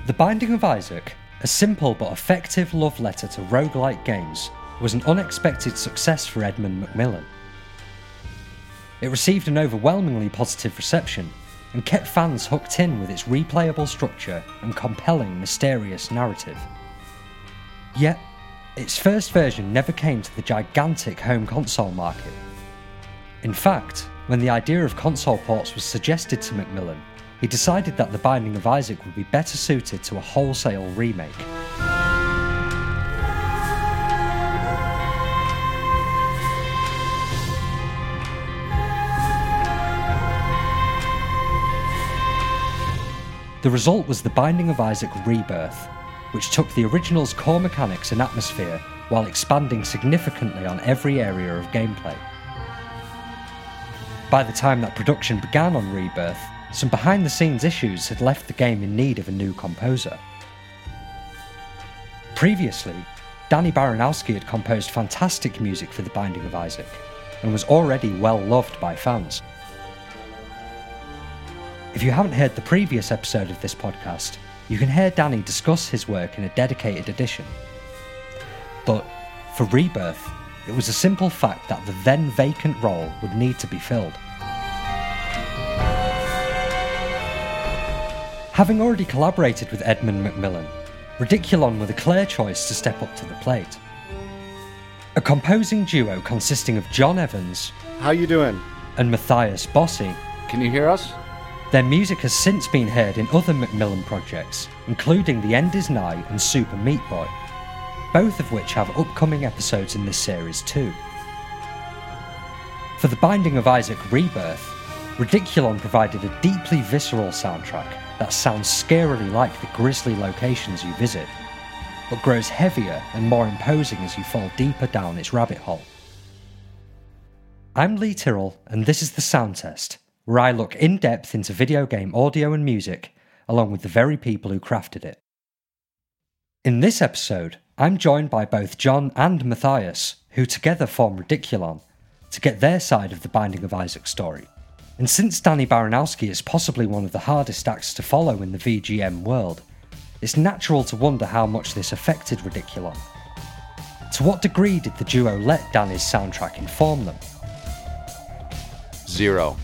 The Binding of Isaac, a simple but effective love letter to roguelike games, was an unexpected success for Edmund Macmillan. It received an overwhelmingly positive reception and kept fans hooked in with its replayable structure and compelling, mysterious narrative. Yet, its first version never came to the gigantic home console market. In fact, when the idea of console ports was suggested to Macmillan, he decided that The Binding of Isaac would be better suited to a wholesale remake. The result was The Binding of Isaac Rebirth, which took the original's core mechanics and atmosphere while expanding significantly on every area of gameplay. By the time that production began on Rebirth, some behind-the-scenes issues had left the game in need of a new composer. Previously, Danny Baranowski had composed fantastic music for The Binding of Isaac, and was already well loved by fans. If you haven't heard the previous episode of this podcast, you can hear Danny discuss his work in a dedicated edition. But for Rebirth, it was a simple fact that the then vacant role would need to be filled. Having already collaborated with Edmund Macmillan, Ridiculon were the clear choice to step up to the plate. A composing duo consisting of John Evans, how you doing, and Matthias Bossi. Can you hear us? Their music has since been heard in other Macmillan projects, including The End Is Nigh and Super Meat Boy, both of which have upcoming episodes in this series too. For The Binding of Isaac Rebirth, Ridiculon provided a deeply visceral soundtrack that sounds scarily like the grisly locations you visit, but grows heavier and more imposing as you fall deeper down its rabbit hole. I'm Lee Tyrrell, and this is The Sound Test, where I look in depth into video game audio and music, along with the very people who crafted it. In this episode, I'm joined by both John and Matthias, who together form Ridiculon, to get their side of the Binding of Isaac story. And since Danny Baranowski is possibly one of the hardest acts to follow in the VGM world, it's natural to wonder how much this affected Ridiculon. To what degree did the duo let Danny's soundtrack inform them? Zero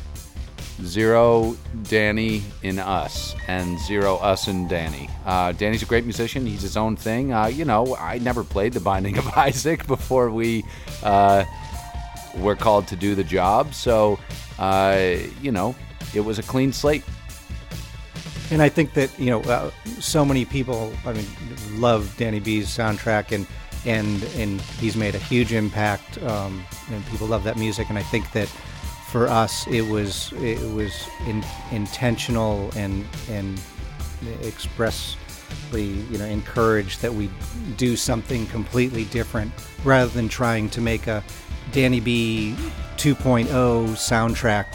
Danny in us, and zero us in Danny. Danny's a great musician. He's his own thing. I never played The Binding of Isaac before we were called to do the job, so it was a clean slate. And I think that so many people, love Danny B's soundtrack, and he's made a huge impact, and people love that music. And I think that for us, it was intentional and expressly encouraged that we do something completely different rather than trying to make a Danny B 2.0 soundtrack.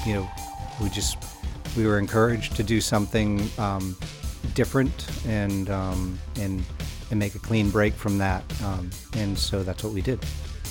We were encouraged to do something different and make a clean break from that, and so that's what we did.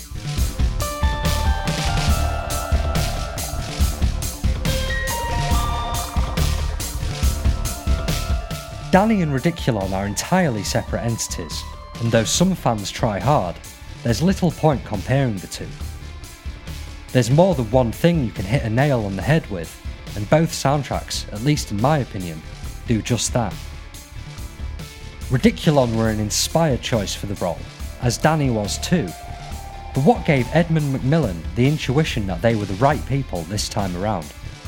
Danny and Ridiculon are entirely separate entities, and though some fans try hard, there's little point comparing the two. There's more than one thing you can hit a nail on the head with, and both soundtracks, at least in my opinion, do just that. Ridiculon were an inspired choice for the role, as Danny was too, but what gave Edmund Macmillan the intuition that they were the right people this time around?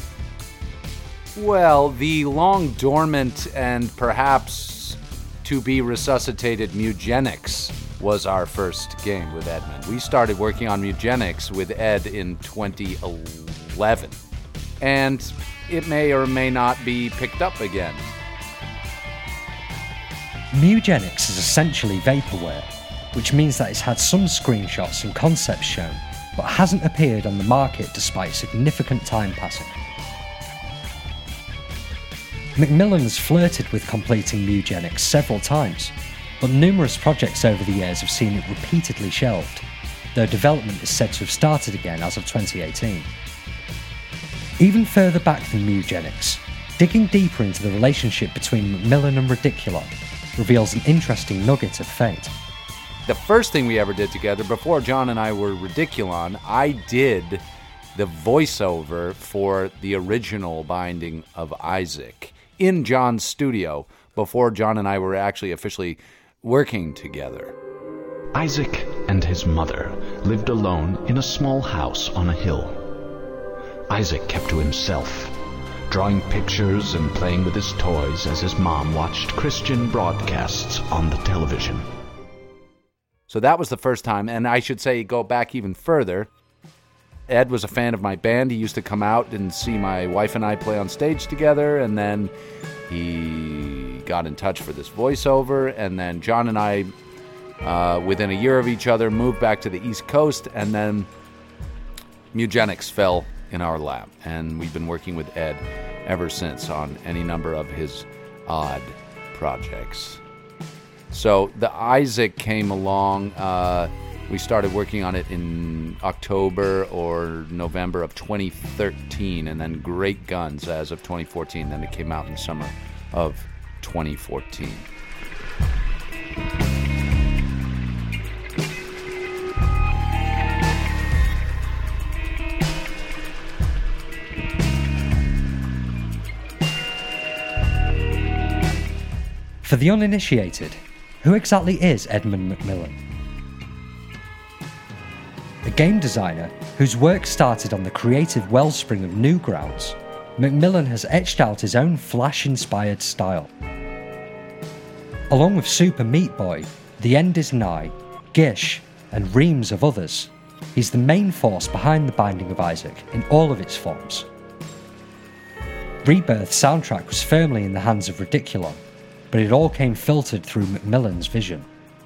Well, the long dormant and perhaps to be resuscitated Mugenics was our first game with Edmund. We started working on Mugenics with Ed in 2011, and it may or may not be picked up again. Mugenics is essentially vaporware, which means that it's had some screenshots and concepts shown, but hasn't appeared on the market despite significant time passing. Macmillan's flirted with completing Mugenics several times, but numerous projects over the years have seen it repeatedly shelved, though development is said to have started again as of 2018. Even further back than Mugenics, Digging deeper into the relationship between Macmillan and Ridiculon reveals an interesting nugget of fate. The first thing we ever did together, before John and I were Ridiculon, I did the voiceover for the original Binding of Isaac in John's studio before John and I were actually officially working together. Isaac and his mother lived alone in a small house on a hill. Isaac kept to himself, drawing pictures and playing with his toys as his mom watched Christian broadcasts on the television. So that was the first time, and I should say, go back even further. Ed was a fan of my band. He used to come out and see my wife and I play on stage together, and then he got in touch for this voiceover, and then John and I, within a year of each other, moved back to the East Coast, and then Mugenics fell in our lap, and we've been working with Ed ever since on any number of his odd projects. So the Isaac came along, we started working on it in October or November of 2013, and then Great Guns as of 2014, then it came out in the summer of 2014. For the uninitiated, who exactly is Edmund Macmillan? A game designer whose work started on the creative wellspring of Newgrounds, Macmillan has etched out his own Flash-inspired style. Along with Super Meat Boy, The End Is Nigh, Gish, and reams of others, he's the main force behind the Binding of Isaac in all of its forms. Rebirth's soundtrack was firmly in the hands of Ridiculon, but it all came filtered through Macmillan's vision.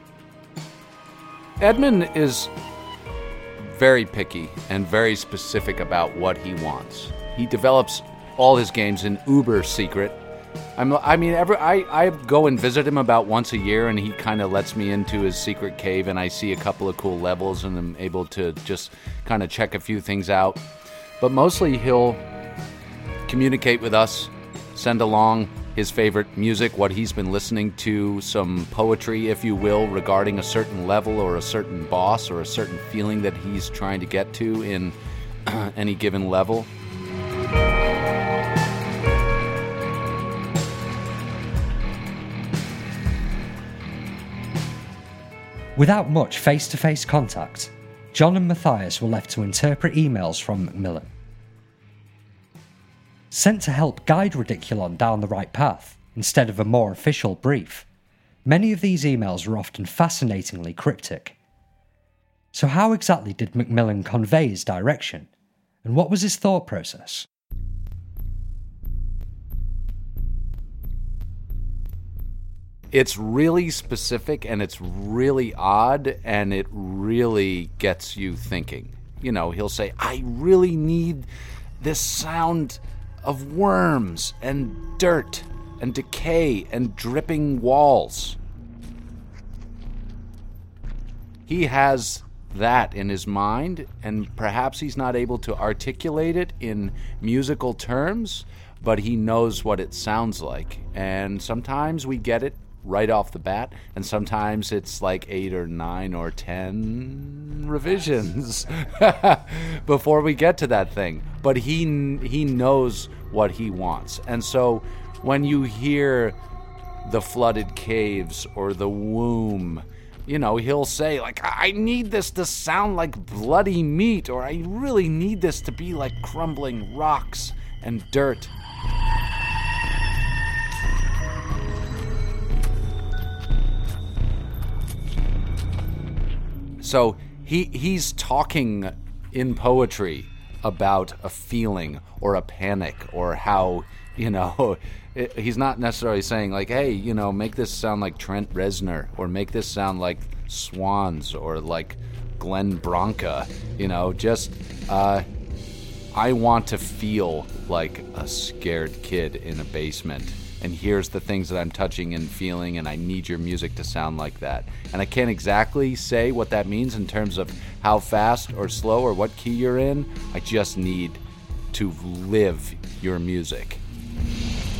Edmund is very picky and very specific about what he wants. He develops all his games in uber secret. I go and visit him about once a year, and he kind of lets me into his secret cave, and I see a couple of cool levels, and I'm able to just kind of check a few things out. But mostly he'll communicate with us, send along his favorite music, what he's been listening to, some poetry, if you will, regarding a certain level or a certain boss or a certain feeling that he's trying to get to in any given level. Without much face-to-face contact, John and Matthias were left to interpret emails from Macmillan. Sent to help guide Ridiculon down the right path, instead of a more official brief, many of these emails were often fascinatingly cryptic. So how exactly did Macmillan convey his direction, and what was his thought process? It's really specific, and it's really odd, and it really gets you thinking. You know, he'll say, I really need this sound of worms and dirt and decay and dripping walls. He has that in his mind, and perhaps he's not able to articulate it in musical terms, but he knows what it sounds like. And sometimes we get it right off the bat, and sometimes it's like 8 or 9 or 10 revisions before we get to that thing. But he knows what he wants. And so when you hear the flooded caves or the womb, you know, he'll say, like, I need this to sound like bloody meat, or I really need this to be like crumbling rocks and dirt. So he's talking in poetry about a feeling or a panic, or how, you know, he's not necessarily saying like, hey, you know, make this sound like Trent Reznor, or make this sound like Swans, or like Glenn Branca, you know, just I want to feel like a scared kid in a basement. And here's the things that I'm touching and feeling, and I need your music to sound like that. And I can't exactly say what that means in terms of how fast or slow or what key you're in. I just need to live your music.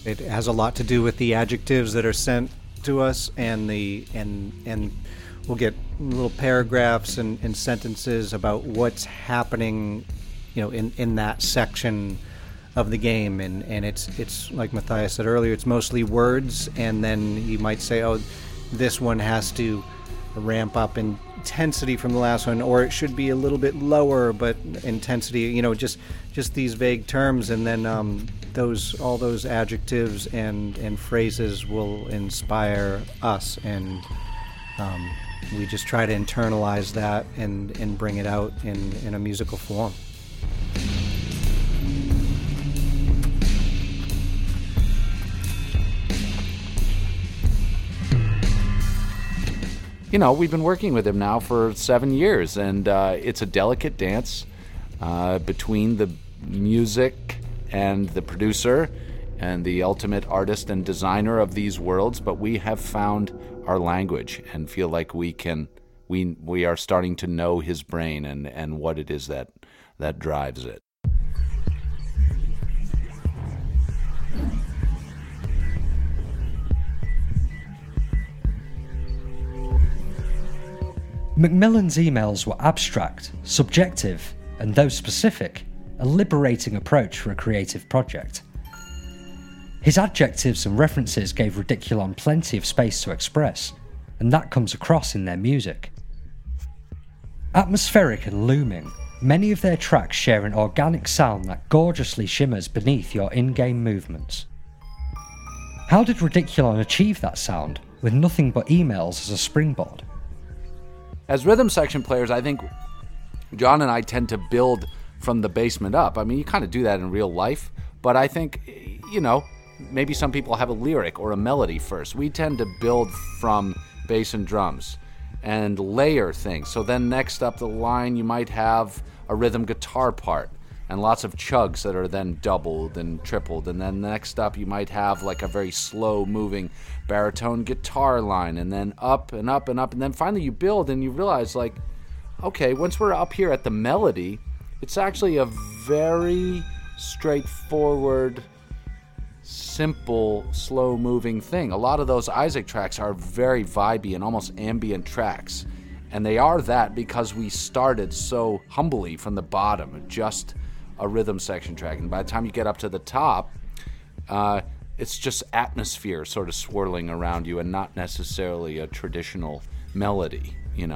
it has a lot to do with the adjectives that are sent to us, and we'll get little paragraphs and sentences about what's happening, in that section of the game, and it's like Matthias said earlier, it's mostly words, and then you might say, oh, this one has to ramp up in intensity from the last one, or it should be a little bit lower, but intensity, just these vague terms, and then all those adjectives and phrases will inspire us, and we just try to internalize that and bring it out in a musical form. We've been working with him now for 7 years, and it's a delicate dance between the music and the producer and the ultimate artist and designer of these worlds, but we have found our language and feel like we are starting to know his brain and what it is that drives it. Macmillan's emails were abstract, subjective, and though specific, a liberating approach for a creative project. His adjectives and references gave Ridiculon plenty of space to express, and that comes across in their music. Atmospheric and looming, many of their tracks share an organic sound that gorgeously shimmers beneath your in-game movements. How did Ridiculon achieve that sound with nothing but emails as a springboard? As rhythm section players, I think John and I tend to build from the basement up. I mean, you kind of do that in real life, but I think, maybe some people have a lyric or a melody first. We tend to build from bass and drums and layer things. So then next up the line, you might have a rhythm guitar part and lots of chugs that are then doubled and tripled. And then next up, you might have like a very slow moving baritone guitar line, and then up and up and up. And then finally you build and you realize, like, okay, once we're up here at the melody, it's actually a very straightforward, simple, slow-moving thing. A lot of those Isaac tracks are very vibey and almost ambient tracks. And they are that because we started so humbly from the bottom, just a rhythm section track. And by the time you get up to the top, it's just atmosphere sort of swirling around you and not necessarily a traditional melody,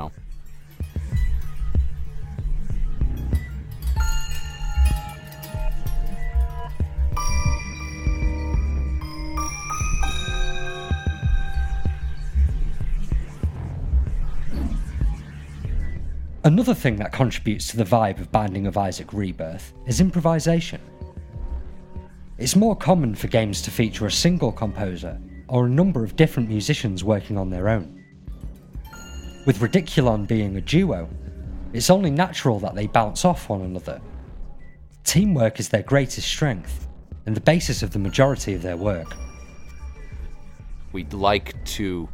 Another thing that contributes to the vibe of Binding of Isaac Rebirth is improvisation. It's more common for games to feature a single composer or a number of different musicians working on their own. With Ridiculon being a duo, it's only natural that they bounce off one another. Teamwork is their greatest strength and the basis of the majority of their work. We'd like to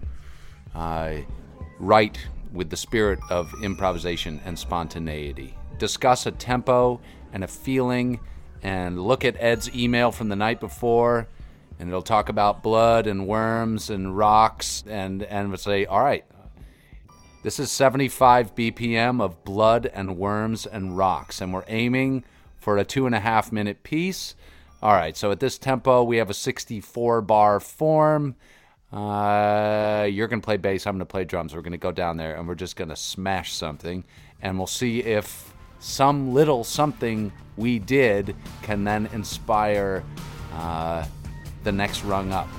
write with the spirit of improvisation and spontaneity. Discuss a tempo and a feeling, and look at Ed's email from the night before, and it'll talk about blood and worms and rocks, and we'll say, all right, this is 75 BPM of blood and worms and rocks, and we're aiming for a 2.5 minute piece. All right, so at this tempo, we have a 64 bar form. You're going to play bass, I'm going to play drums. We're going to go down there and we're just going to smash something, and we'll see if some little something we did can then inspire the next rung up.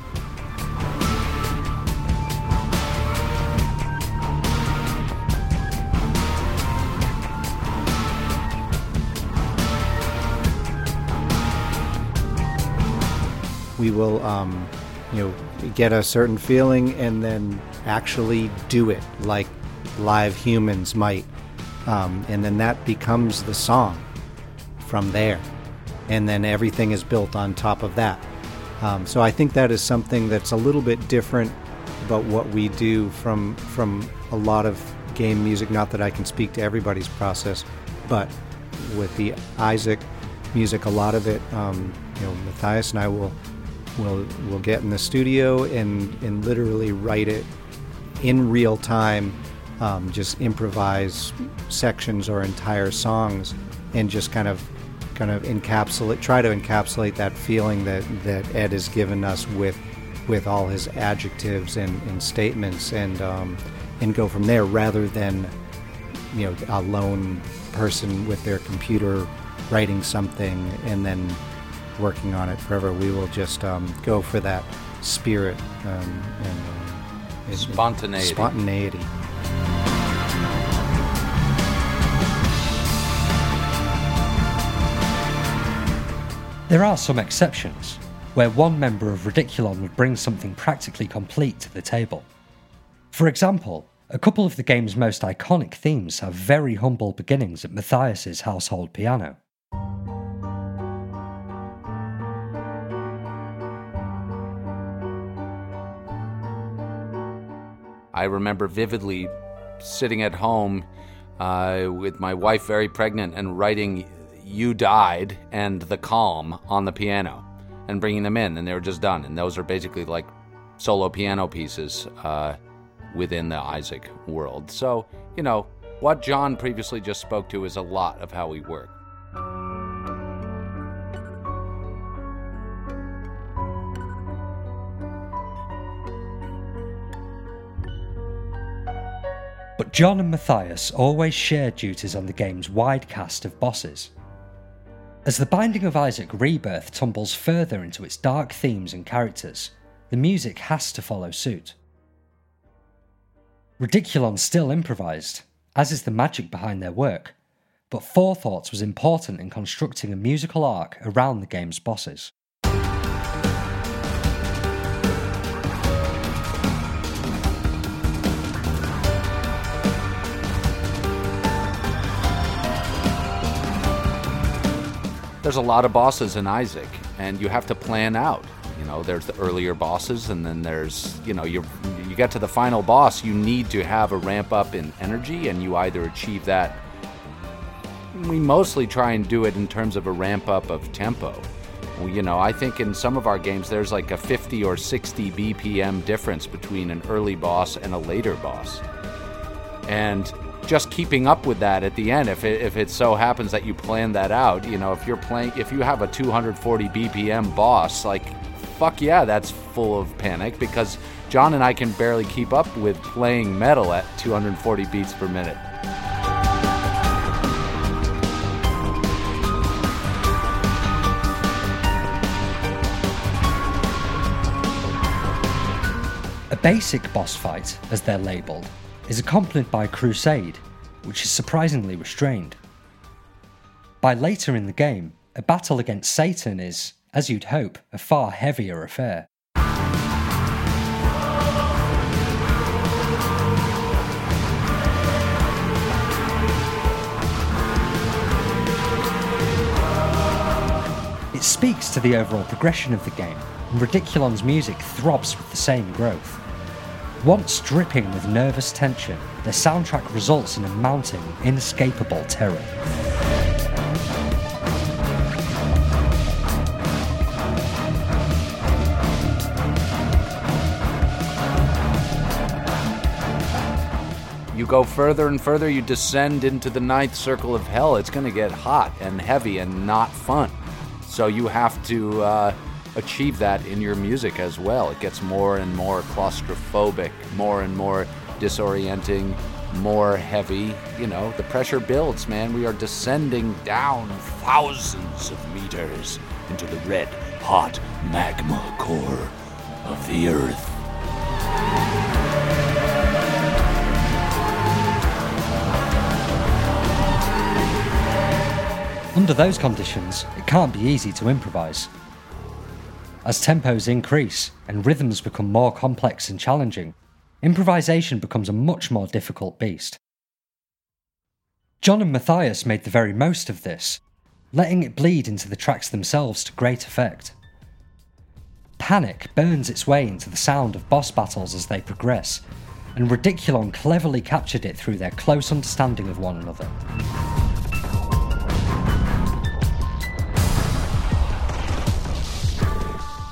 We will get a certain feeling and then actually do it like live humans might. And then that becomes the song from there. And then everything is built on top of that. So I think that is something that's a little bit different about what we do from a lot of game music. Not that I can speak to everybody's process, but with the Isaac music, a lot of it, Matthias and I will we'll get in the studio and literally write it in real time, just improvise sections or entire songs, and just kind of try to encapsulate that feeling that Ed has given us with all his adjectives and statements, and go from there, rather than a lone person with their computer writing something and then working on it forever. We will just go for that spirit and spontaneity. There are some exceptions, where one member of Ridiculon would bring something practically complete to the table. For example, a couple of the game's most iconic themes have very humble beginnings at Matthias's household piano. I remember vividly sitting at home with my wife very pregnant and writing "You Died" and "The Calm" on the piano and bringing them in, and they were just done. And those are basically like solo piano pieces within the Isaac world. So, what John previously just spoke to is a lot of how we work. But John and Matthias always shared duties on the game's wide cast of bosses. As The Binding of Isaac Rebirth tumbles further into its dark themes and characters, the music has to follow suit. Ridiculon still improvised, as is the magic behind their work, but forethought was important in constructing a musical arc around the game's bosses. There's a lot of bosses in Isaac, and you have to plan out. There's the earlier bosses, and then there's, you get to the final boss, you need to have a ramp up in energy, and you either achieve that. We mostly try and do it in terms of a ramp up of tempo. I think in some of our games there's like a 50 or 60 BPM difference between an early boss and a later boss. And just keeping up with that at the end, if it so happens that you plan that out, if you have a 240 BPM boss, like, fuck yeah, that's full of panic, because John and I can barely keep up with playing metal at 240 beats per minute. A basic boss fight, as they're labelled, is accompanied by Crusade, which is surprisingly restrained. By later in the game, a battle against Satan is, as you'd hope, a far heavier affair. It speaks to the overall progression of the game, and Ridiculon's music throbs with the same growth. Once dripping with nervous tension, their soundtrack results in a mounting, inescapable terror. You go further and further, you descend into the ninth circle of hell. It's going to get hot and heavy and not fun. So you have to achieve that in your music as well. It gets more and more claustrophobic, more and more disorienting, more heavy. The pressure builds, man. We are descending down thousands of meters into the red, hot magma core of the earth. Under those conditions, it can't be easy to improvise. As tempos increase and rhythms become more complex and challenging, improvisation becomes a much more difficult beast. John and Matthias made the very most of this, letting it bleed into the tracks themselves to great effect. Panic burns its way into the sound of boss battles as they progress, and Ridiculon cleverly captured it through their close understanding of one another.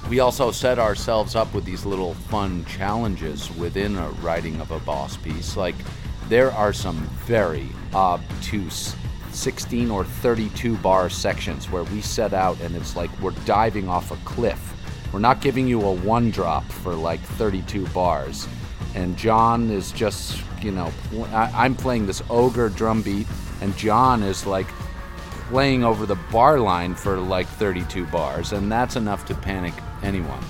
We also set ourselves up with these little fun challenges within a writing of a boss piece. Like, there are some very obtuse 16 or 32 bar sections where we set out and it's like we're diving off a cliff. We're not giving you a one drop for like 32 bars. And John is just, I'm playing this ogre drum beat, and John is like playing over the bar line for like 32 bars, and that's enough to panic anyone.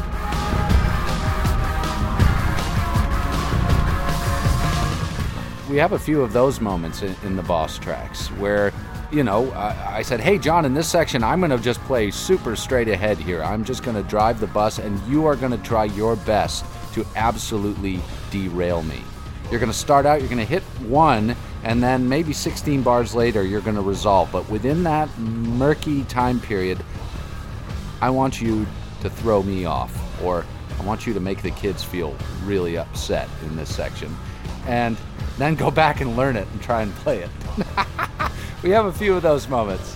We have a few of those moments in the boss tracks where, I said, hey, John, in this section, I'm going to just play super straight ahead here. I'm just going to drive the bus, and you are going to try your best to absolutely derail me. You're going to start out, you're going to hit one, and then maybe 16 bars later, you're going to resolve. But within that murky time period, I want you to throw me off, or I want you to make the kids feel really upset in this section. And then go back and learn it and try and play it. We have a few of those moments.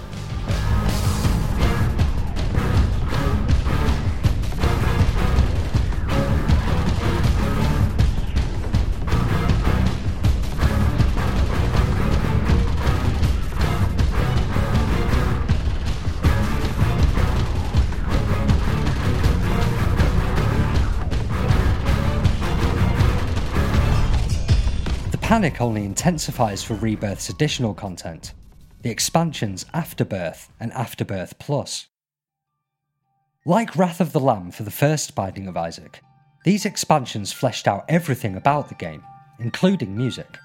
Panic only intensifies for Rebirth's additional content, the expansions Afterbirth and Afterbirth Plus. Like Wrath of the Lamb for the first Binding of Isaac, these expansions fleshed out everything about the game, including music.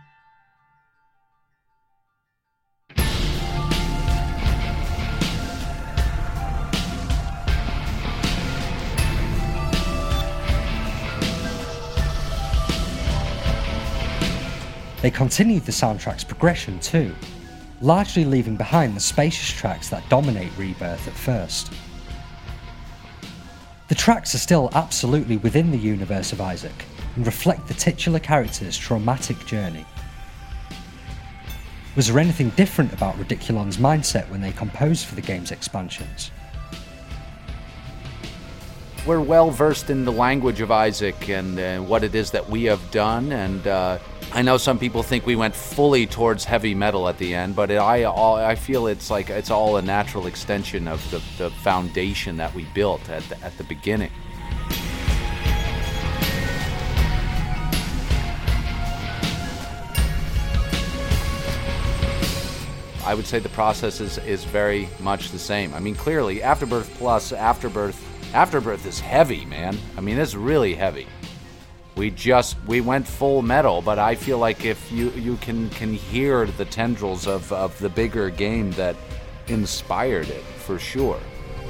They continued the soundtrack's progression too, largely leaving behind the spacious tracks that dominate Rebirth at first. The tracks are still absolutely within the universe of Isaac and reflect the titular character's traumatic journey. Was there anything different about Ridiculon's mindset when they composed for the game's expansions? We're well versed in the language of Isaac and what it is that we have done, and I know some people think we went fully towards heavy metal at the end, but I feel it's all a natural extension of the foundation that we built at the beginning. I would say the process is very much the same. I mean, clearly, Afterbirth Plus, Afterbirth is heavy, man. I mean, it's really heavy. We went full metal, but I feel like if you can hear the tendrils of the bigger game that inspired it, for sure.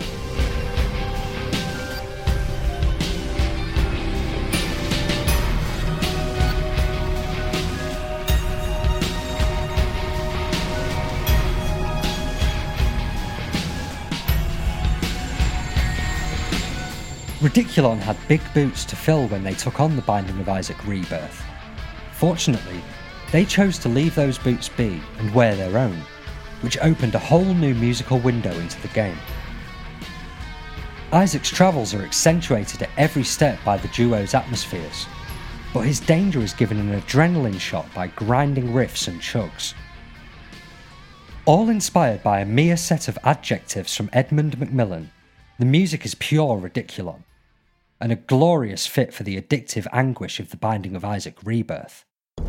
Ridiculon had big boots to fill when they took on the Binding of Isaac Rebirth. Fortunately, they chose to leave those boots be and wear their own, which opened a whole new musical window into the game. Isaac's travels are accentuated at every step by the duo's atmospheres, but his danger is given an adrenaline shot by grinding riffs and chugs. All inspired by a mere set of adjectives from Edmund McMillen, the music is pure Ridiculon, and a glorious fit for the addictive anguish of the Binding of Isaac Rebirth.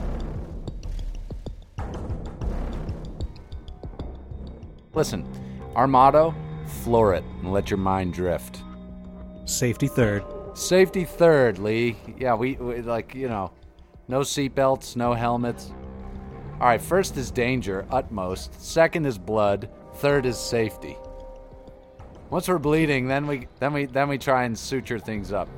Listen, our motto, floor it and let your mind drift. Safety third. Safety third, Lee. Yeah, we no seatbelts, no helmets. All right, first is danger, utmost. Second is blood. Third is safety. Once we're bleeding, then we try and suture things up.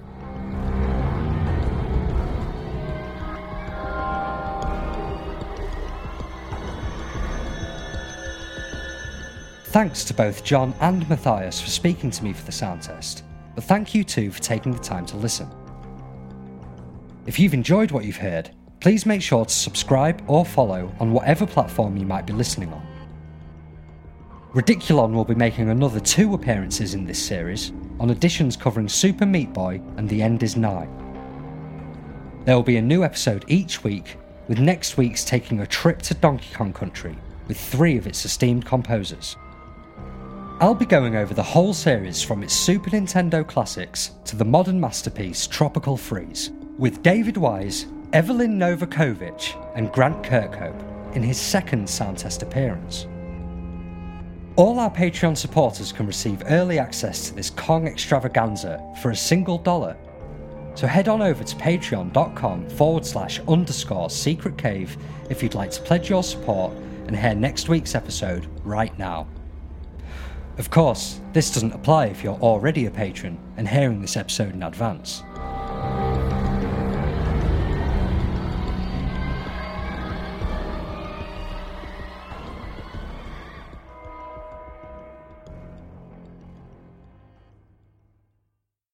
Thanks to both John and Matthias for speaking to me for the sound test, but thank you too for taking the time to listen. If you've enjoyed what you've heard, please make sure to subscribe or follow on whatever platform you might be listening on. Ridiculon will be making another 2 appearances in this series, on editions covering Super Meat Boy and The End Is Nigh. There will be a new episode each week, with next week's taking a trip to Donkey Kong Country with 3 of its esteemed composers. I'll be going over the whole series from its Super Nintendo classics to the modern masterpiece Tropical Freeze, with David Wise, Evelyn Novakovic and Grant Kirkhope in his second Soundtest appearance. All our Patreon supporters can receive early access to this Kong extravaganza for $1, so head on over to patreon.com/_secret cave if you'd like to pledge your support and hear next week's episode right now. Of course, this doesn't apply if you're already a patron and hearing this episode in advance.